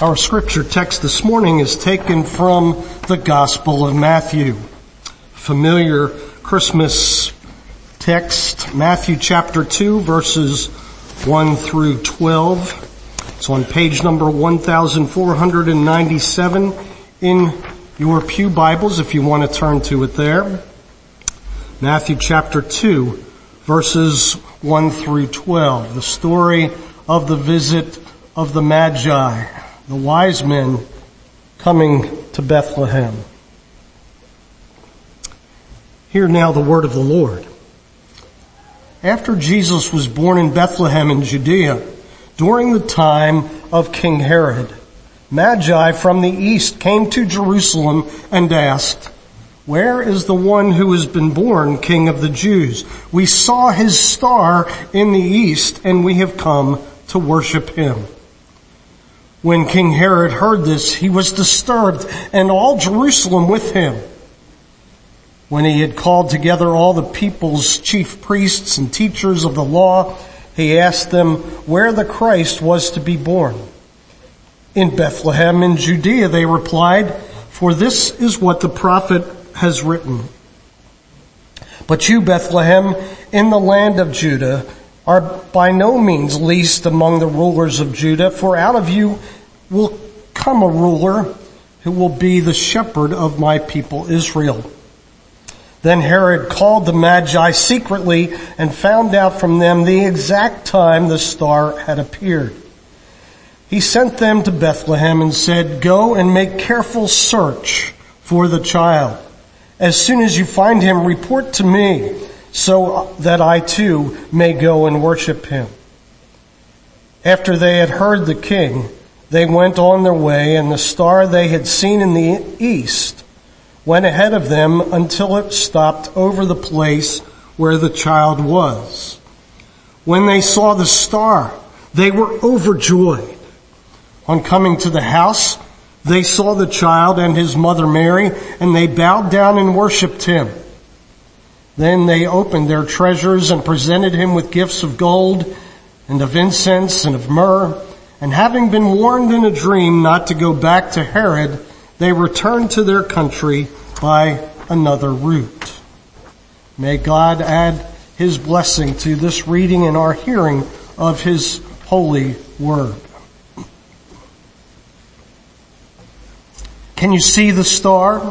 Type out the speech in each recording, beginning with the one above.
Our scripture text this morning is taken from the Gospel of Matthew. Familiar Christmas text, Matthew chapter 2, verses 1 through 12. It's on page number 1497 in your pew Bibles, if you want to turn to it there. Matthew chapter 2, verses 1 through 12. The story of the visit of the Magi, the wise men coming to Bethlehem. Hear now the word of the Lord. After Jesus was born in Bethlehem in Judea, during the time of King Herod, Magi from the east came to Jerusalem and asked, "Where is the one who has been born King of the Jews? We saw his star in the east and we have come to worship him." When King Herod heard this, he was disturbed, and all Jerusalem with him. When he had called together all the people's chief priests and teachers of the law, he asked them where the Christ was to be born. "In Bethlehem in Judea," they replied, "for this is what the prophet has written. But you, Bethlehem, in the land of Judah, are by no means least among the rulers of Judah, for out of you will come a ruler who will be the shepherd of my people Israel." Then Herod called the Magi secretly and found out from them the exact time the star had appeared. He sent them to Bethlehem and said, "Go and make careful search for the child. As soon as you find him, report to me, so that I too may go and worship him." After they had heard the king, they went on their way, and the star they had seen in the east went ahead of them until it stopped over the place where the child was. When they saw the star, they were overjoyed. On coming to the house, they saw the child and his mother Mary, and they bowed down and worshipped him. Then they opened their treasures and presented him with gifts of gold and of incense and of myrrh. And having been warned in a dream not to go back to Herod, they returned to their country by another route. May God add his blessing to this reading and our hearing of his holy word. Can you see the star?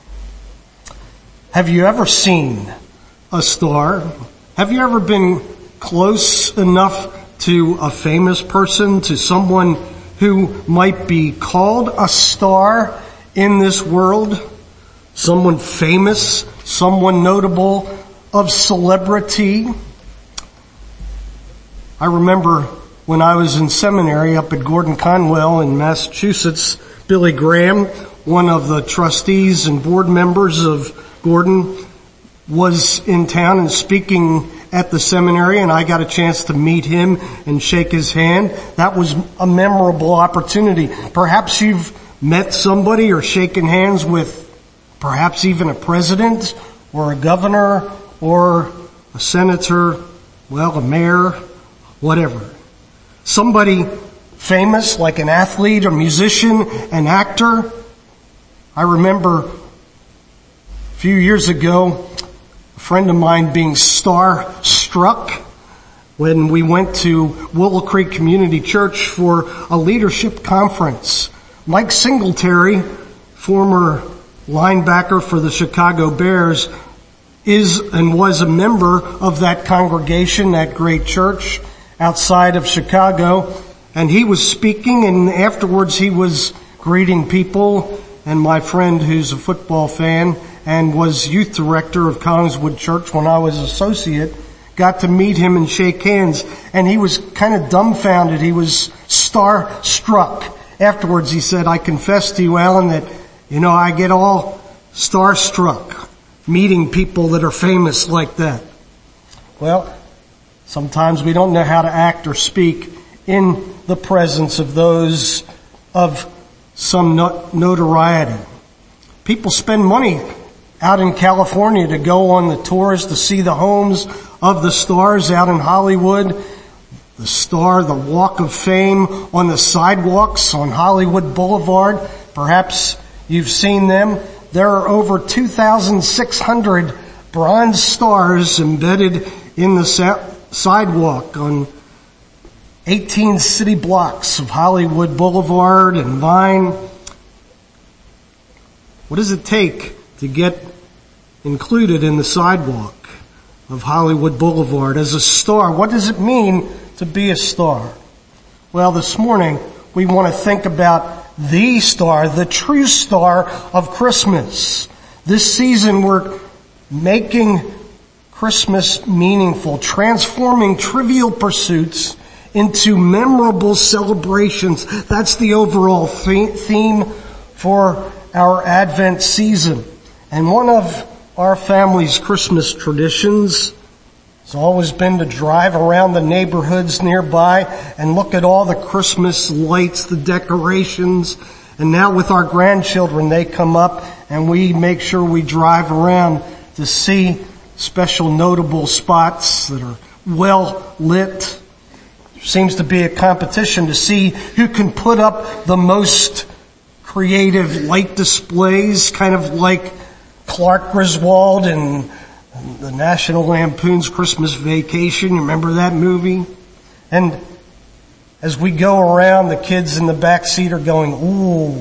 Have you ever seen a star? Have you ever been close enough to a famous person, to someone who might be called a star in this world? Someone famous, someone notable, of celebrity? I remember when I was in seminary up at Gordon Conwell in Massachusetts, Billy Graham, one of the trustees and board members of Gordon, was in town and speaking at the seminary, and I got a chance to meet him and shake his hand. That was a memorable opportunity. Perhaps you've met somebody or shaken hands with perhaps even a president or a governor or a senator, a mayor, whatever. Somebody famous like an athlete, a musician, an actor. I remember a few years ago, a friend of mine being star-struck when we went to Willow Creek Community Church for a leadership conference. Mike Singletary, former linebacker for the Chicago Bears, is and was a member of that congregation, that great church outside of Chicago. And he was speaking, and afterwards he was greeting people. And my friend, who's a football fan and was youth director of Collingswood Church when I was associate, got to meet him and shake hands. And he was kind of dumbfounded. He was star-struck. Afterwards he said, "I confess to you, Alan, that, I get all star-struck meeting people that are famous like that." Well, sometimes we don't know how to act or speak in the presence of those of some notoriety. People spend money out in California to go on the tours to see the homes of the stars out in Hollywood. The star, the Walk of Fame on the sidewalks on Hollywood Boulevard. Perhaps you've seen them. There are over 2,600 bronze stars embedded in the sidewalk on 18 city blocks of Hollywood Boulevard and Vine. What does it take to get included in the sidewalk of Hollywood Boulevard as a star? What does it mean to be a star? Well, this morning we want to think about the star, the true star of Christmas. This season we're making Christmas meaningful, transforming trivial pursuits into memorable celebrations. That's the overall theme for our Advent season. And one of our family's Christmas traditions has always been to drive around the neighborhoods nearby and look at all the Christmas lights, the decorations. And now with our grandchildren, they come up and we make sure we drive around to see special notable spots that are well lit. There seems to be a competition to see who can put up the most creative light displays, kind of like Clark Griswold in the National Lampoon's Christmas Vacation. You remember that movie? And as we go around, the kids in the back seat are going, ooh,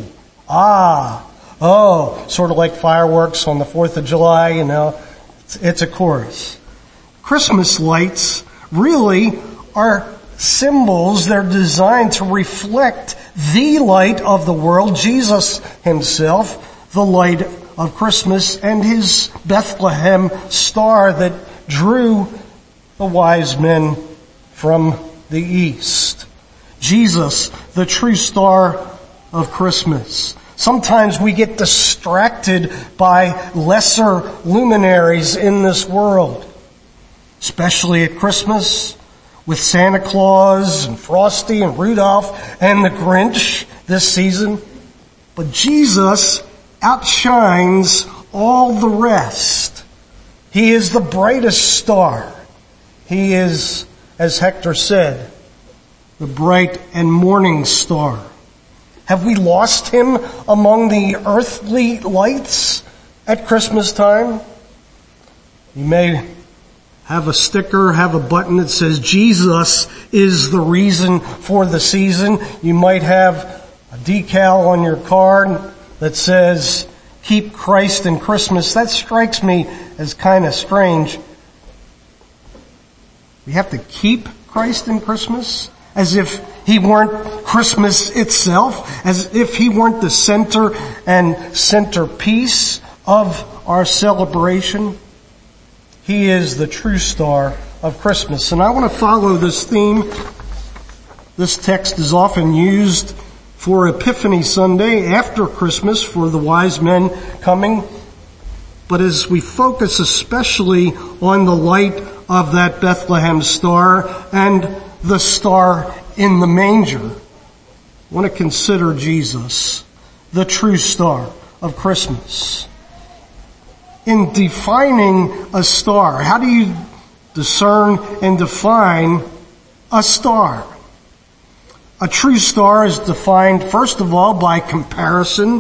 ah, oh, sort of like fireworks on the 4th of July, you know. It's a chorus. Christmas lights really are symbols. They're designed to reflect the light of the world, Jesus himself, the light of Christmas, and his Bethlehem star that drew the wise men from the east. Jesus, the true star of Christmas. Sometimes we get distracted by lesser luminaries in this world, especially at Christmas with Santa Claus and Frosty and Rudolph and the Grinch this season. But Jesus outshines all the rest. He is the brightest star. He is, as Hector said, the bright and morning star. Have we lost him among the earthly lights at Christmas time? You may have a sticker, have a button that says Jesus is the reason for the season. You might have a decal on your car that says keep Christ in Christmas. That strikes me as kind of strange. We have to keep Christ in Christmas? As if he weren't Christmas itself, as if he weren't the center and centerpiece of our celebration. He is the true star of Christmas. And I want to follow this theme. This text is often used for Epiphany Sunday after Christmas for the wise men coming. But as we focus especially on the light of that Bethlehem star and the star in the manger, I want to consider Jesus, the true star of Christmas. In defining a star, how do you discern and define a star? A true star is defined, first of all, by comparison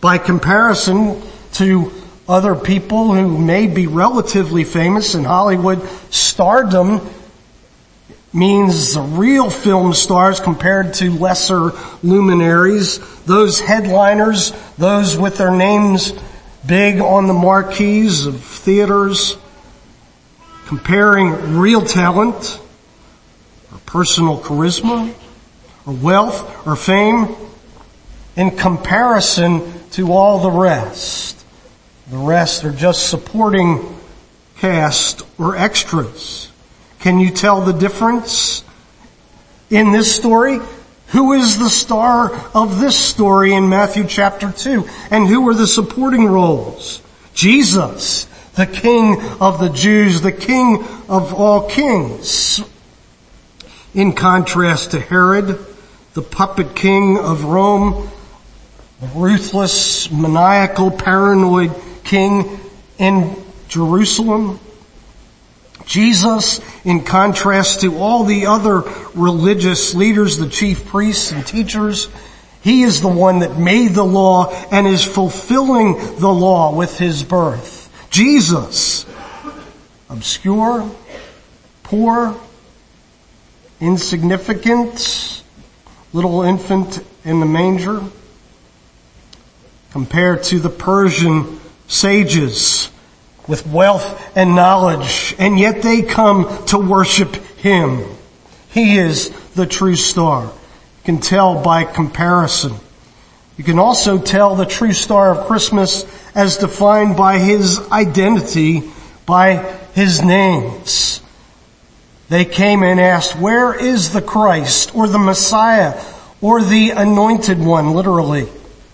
to other people who may be relatively famous in Hollywood. Stardom means the real film stars compared to lesser luminaries, those headliners, those with their names big on the marquees of theaters, comparing real talent or personal charisma or wealth or fame in comparison to all the rest. The rest are just supporting cast or extras. Can you tell the difference in this story? Who is the star of this story in Matthew chapter 2? And who are the supporting roles? Jesus, the King of the Jews, the King of all kings. In contrast to Herod, the puppet king of Rome, the ruthless, maniacal, paranoid king in Jerusalem. Jesus, in contrast to all the other religious leaders, the chief priests and teachers, he is the one that made the law and is fulfilling the law with his birth. Jesus, obscure, poor, insignificant, little infant in the manger, compared to the Persian sages with wealth and knowledge, and yet they come to worship him. He is the true star. You can tell by comparison. You can also tell the true star of Christmas as defined by his identity, by his names. They came and asked, where is the Christ, or the Messiah, or the Anointed One, literally?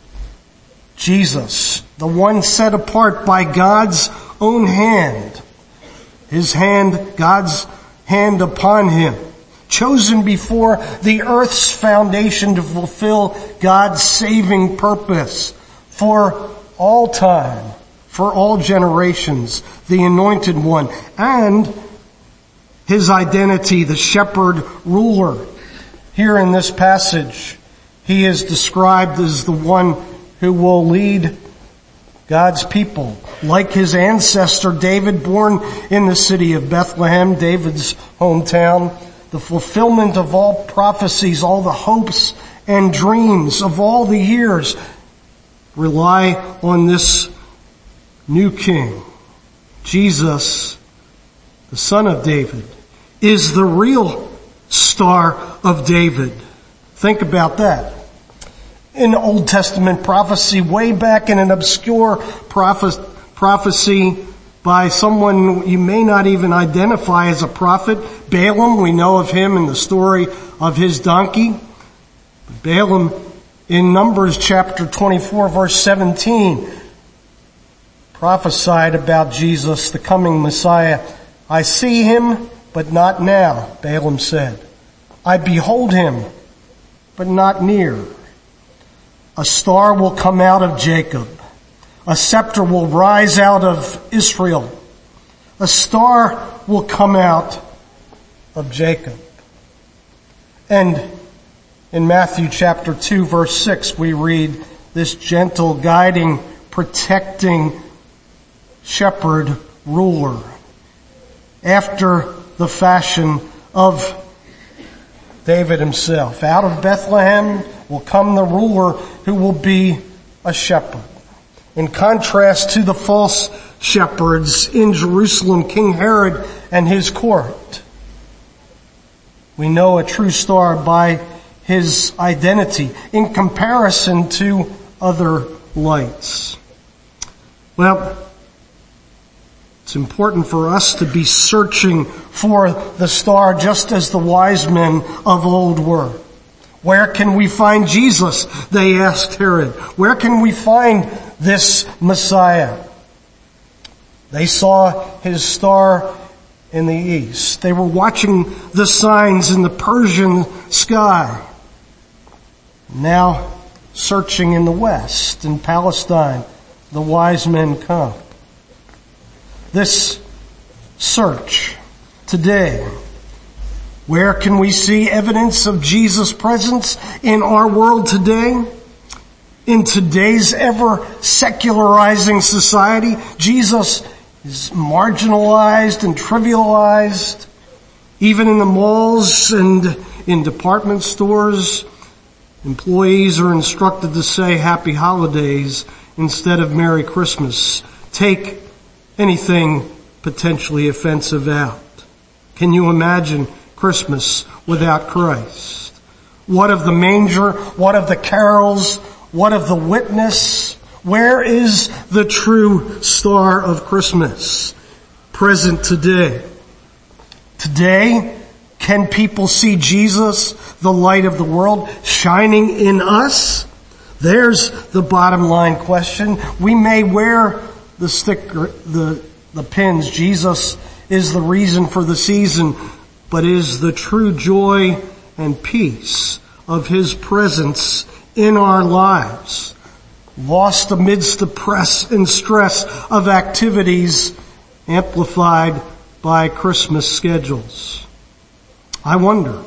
Jesus, the one set apart by God's own hand. His hand, God's hand upon him. Chosen before the earth's foundation to fulfill God's saving purpose for all time, for all generations, the Anointed One, and his identity, the shepherd ruler. Here in this passage, he is described as the one who will lead God's people, like his ancestor David, born in the city of Bethlehem, David's hometown. The fulfillment of all prophecies, all the hopes and dreams of all the years rely on this new king. Jesus, the son of David, is the real star of David. Think about that. In Old Testament prophecy, way back in an obscure prophecy by someone you may not even identify as a prophet, Balaam, we know of him in the story of his donkey. Balaam, in Numbers chapter 24, verse 17, prophesied about Jesus, the coming Messiah. I see him, but not now, Balaam said. I behold him, but not near. A star will come out of Jacob. A scepter will rise out of Israel. A star will come out of Jacob. And in Matthew chapter 2, verse 6, we read this gentle, guiding, protecting shepherd ruler, after the fashion of David himself. Out of Bethlehem will come the ruler who will be a shepherd. In contrast to the false shepherds in Jerusalem, King Herod and his court, we know a true star by his identity in comparison to other lights. Well, it's important for us to be searching for the star just as the wise men of old were. Where can we find Jesus? They asked Herod. Where can we find this Messiah? They saw his star in the east. They were watching the signs in the Persian sky. Now searching in the west, in Palestine, the wise men come. This search today, where can we see evidence of Jesus' presence in our world today? In today's ever secularizing society, Jesus is marginalized and trivialized. Even in the malls and in department stores, employees are instructed to say Happy Holidays instead of Merry Christmas. Take anything potentially offensive out. Can you imagine Christmas without Christ? What of the manger? What of the carols? What of the witness? Where is the true star of Christmas present today? Today, can people see Jesus, the light of the world, shining in us? There's the bottom line question. We may wear the sticker, the pins. Jesus is the reason for the season, but is the true joy and peace of his presence in our lives, lost amidst the press and stress of activities amplified by Christmas schedules. I wonder,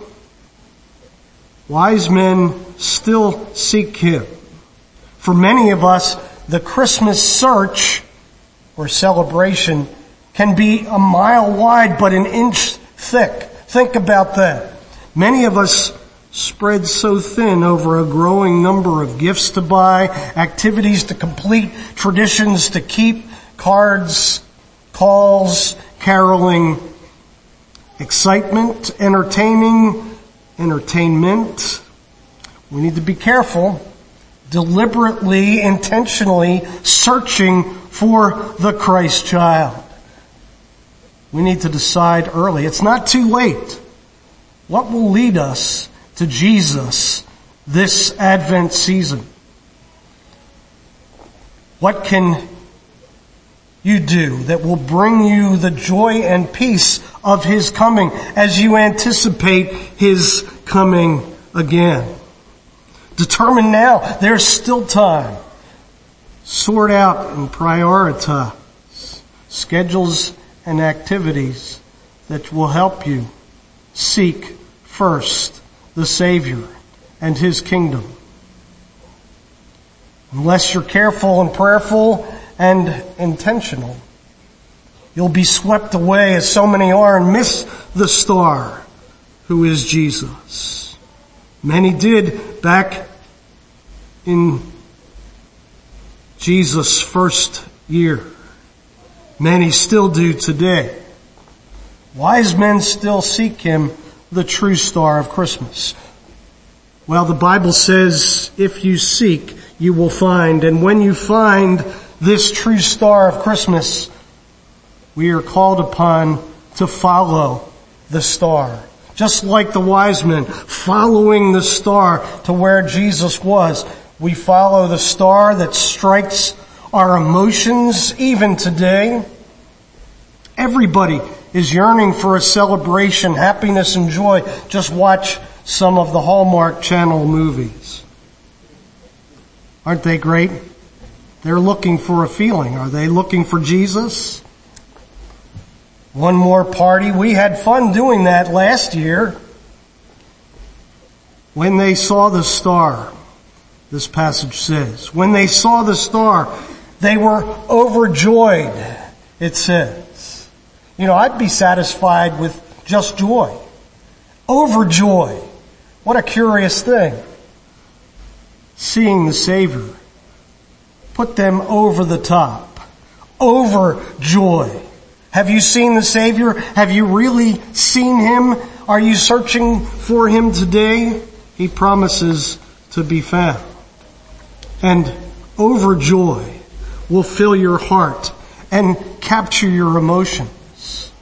wise men still seek Him. For many of us, the Christmas search or celebration can be a mile wide but an inch thick. Think about that. Many of us spread so thin over a growing number of gifts to buy, activities to complete, traditions to keep, cards, calls, caroling, excitement, entertainment. We need to be careful, deliberately, intentionally searching for the Christ child. We need to decide early. It's not too late. What will lead us to Jesus this Advent season? What can you do that will bring you the joy and peace of His coming as you anticipate His coming again? Determine now. There's still time. Sort out and prioritize schedules and activities that will help you seek first the Savior and His kingdom. Unless you're careful and prayerful and intentional, you'll be swept away, as so many are, and miss the star who is Jesus. Many did back in Jesus' first year. Many still do today. Wise men still seek Him, the true star of Christmas. Well, the Bible says, if you seek, you will find. And when you find this true star of Christmas, we are called upon to follow the star. Just like the wise men following the star to where Jesus was, we follow the star that strikes our emotions even today. Everybody is yearning for a celebration, happiness, and joy. Just watch some of the Hallmark Channel movies. Aren't they great? They're looking for a feeling. Are they looking for Jesus? One more party. We had fun doing that last year. When they saw the star, this passage says, when they saw the star, they were overjoyed, it says. You know, I'd be satisfied with just joy. Overjoyed. What a curious thing. Seeing the Savior put them over the top. Overjoyed. Have you seen the Savior? Have you really seen Him? Are you searching for Him today? He promises to be found. And overjoy will fill your heart and capture your emotions.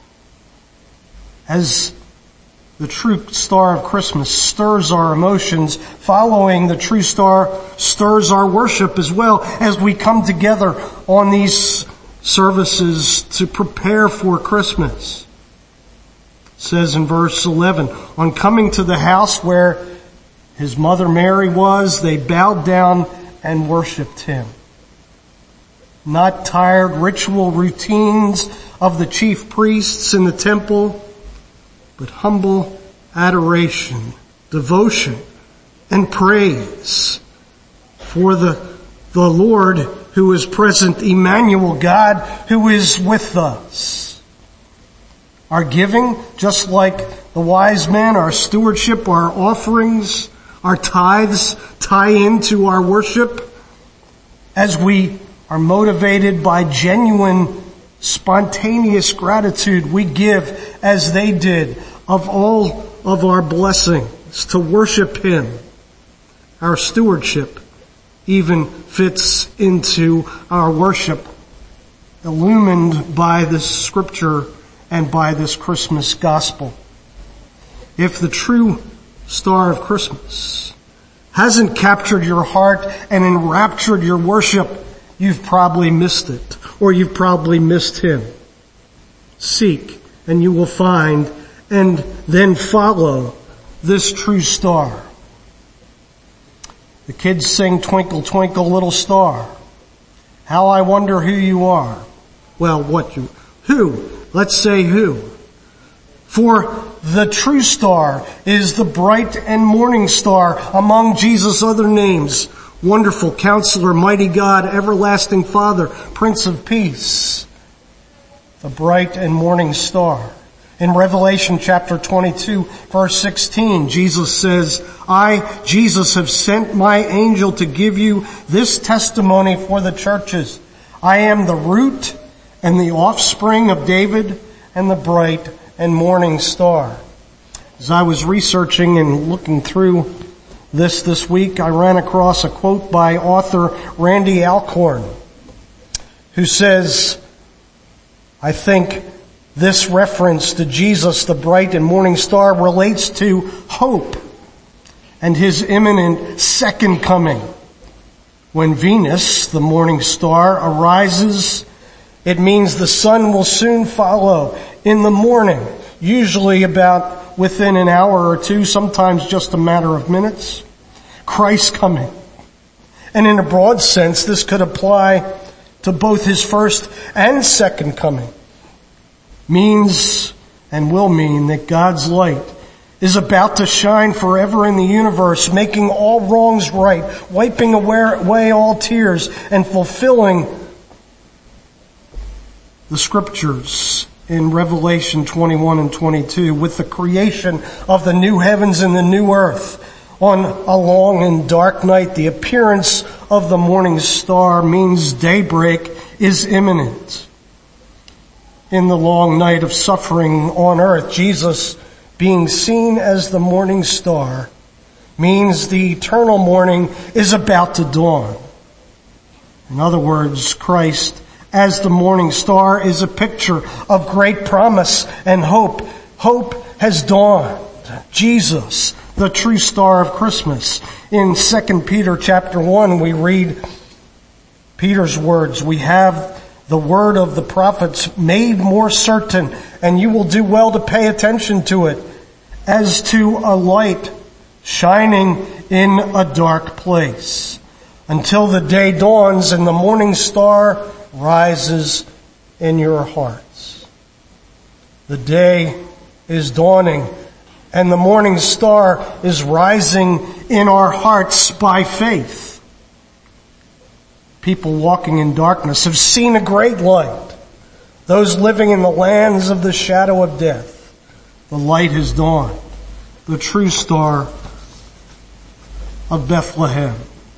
As the true star of Christmas stirs our emotions, following the true star stirs our worship as well as we come together on these services to prepare for Christmas. It says in verse 11, on coming to the house where His mother Mary was, they bowed down and worshiped Him. Not tired ritual routines of the chief priests in the temple, but humble adoration, devotion, and praise for the Lord who is present, Emmanuel, God who is with us. Our giving, just like the wise men, our stewardship, our offerings, our tithes tie into our worship as we are motivated by genuine, spontaneous gratitude. We give as they did of all of our blessings to worship Him. Our stewardship even fits into our worship, illumined by this scripture and by this Christmas gospel. If the true star of Christmas hasn't captured your heart and enraptured your worship, you've probably missed it, or you've probably missed Him. Seek and you will find, and then follow this true star. The kids sing Twinkle, Twinkle, Little Star. How I wonder who you are. Well, who? Let's say who. For the true star is the bright and morning star among Jesus' other names. Wonderful Counselor, Mighty God, Everlasting Father, Prince of Peace. The bright and morning star. In Revelation chapter 22, verse 16, Jesus says, I, Jesus, have sent my angel to give you this testimony for the churches. I am the root and the offspring of David and the bright and morning star. As I was researching and looking through this week, I ran across a quote by author Randy Alcorn, who says, I think this reference to Jesus, the bright and morning star, relates to hope and his imminent second coming. When Venus, the morning star, arises, it means the sun will soon follow in the morning, usually about within an hour or two, sometimes just a matter of minutes. Christ's coming. And in a broad sense, this could apply to both his first and second coming. Means and will mean that God's light is about to shine forever in the universe, making all wrongs right, wiping away all tears, and fulfilling the scriptures in Revelation 21 and 22 with the creation of the new heavens and the new earth. On a long and dark night, the appearance of the morning star means daybreak is imminent. In the long night of suffering on earth, Jesus being seen as the morning star means the eternal morning is about to dawn. In other words, Christ as the morning star is a picture of great promise and hope. Hope has dawned. Jesus, the true star of Christmas. In 2 Peter chapter 1, we read Peter's words, we have the word of the prophets made more certain, and you will do well to pay attention to it, as to a light shining in a dark place, until the day dawns and the morning star rises in your hearts. The day is dawning and the morning star is rising in our hearts by faith. People walking in darkness have seen a great light. Those living in the lands of the shadow of death, the light has dawned. The true star of Bethlehem.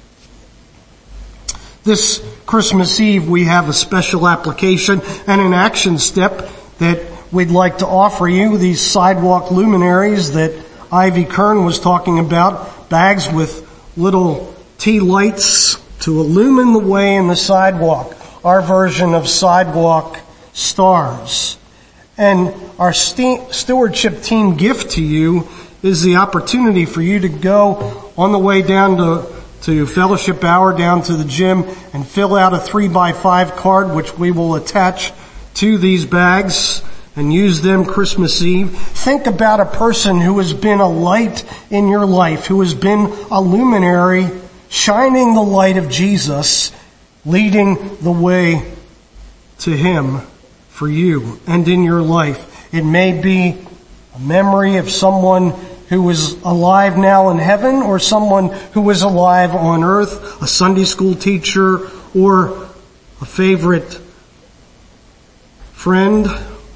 This Christmas Eve we have a special application and an action step that we'd like to offer you. These sidewalk luminaries that Ivy Kern was talking about, bags with little tea lights to illumine the way in the sidewalk. Our version of sidewalk stars. And our stewardship team gift to you is the opportunity for you to go on the way down to fellowship hour, down to the gym, and fill out a 3x5 card, which we will attach to these bags and use them Christmas Eve. Think about a person who has been a light in your life, who has been a luminary, shining the light of Jesus, leading the way to Him for you and in your life. It may be a memory of someone who is alive now in heaven, or someone who is alive on earth, a Sunday school teacher, or a favorite friend.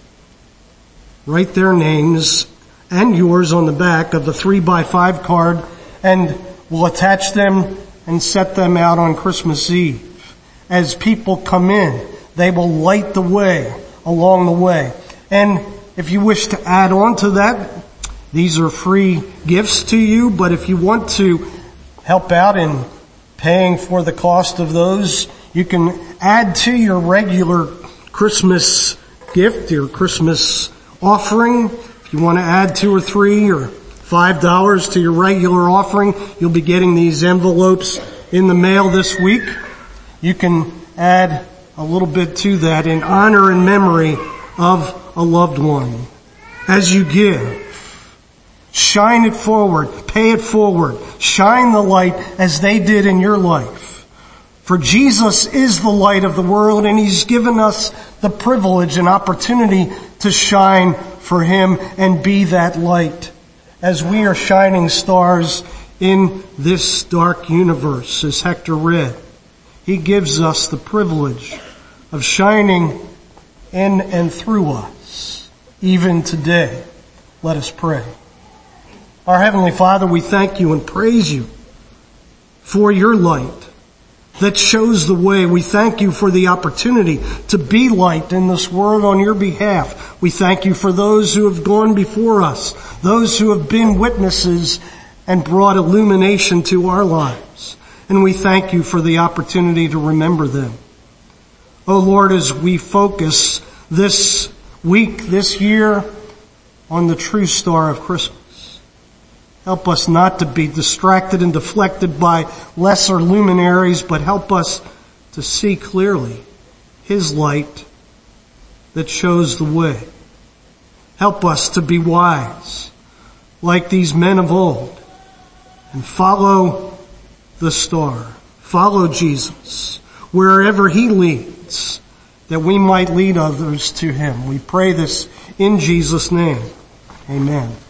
Write their names and yours on the back of the 3x5 card, and we'll attach them and set them out on Christmas Eve. As people come in, they will light the way along the way. And if you wish to add on to that, these are free gifts to you, but if you want to help out in paying for the cost of those, you can add to your regular Christmas gift, your Christmas offering. If you want to add $2 or $3 or $5 to your regular offering, you'll be getting these envelopes in the mail this week. You can add a little bit to that in honor and memory of a loved one. As you give, shine it forward, pay it forward, shine the light as they did in your life. For Jesus is the light of the world, and He's given us the privilege and opportunity to shine for Him and be that light as we are shining stars in this dark universe, as Hector read. He gives us the privilege of shining in and through us, even today. Let us pray. Our Heavenly Father, we thank You and praise You for Your light that shows the way. We thank You for the opportunity to be light in this world on Your behalf. We thank You for those who have gone before us, those who have been witnesses and brought illumination to our lives. And we thank You for the opportunity to remember them. Oh Lord, as we focus this week, this year, on the true star of Christmas, help us not to be distracted and deflected by lesser luminaries, but help us to see clearly His light that shows the way. Help us to be wise, like these men of old, and follow the star. Follow Jesus wherever He leads, that we might lead others to Him. We pray this in Jesus' name. Amen.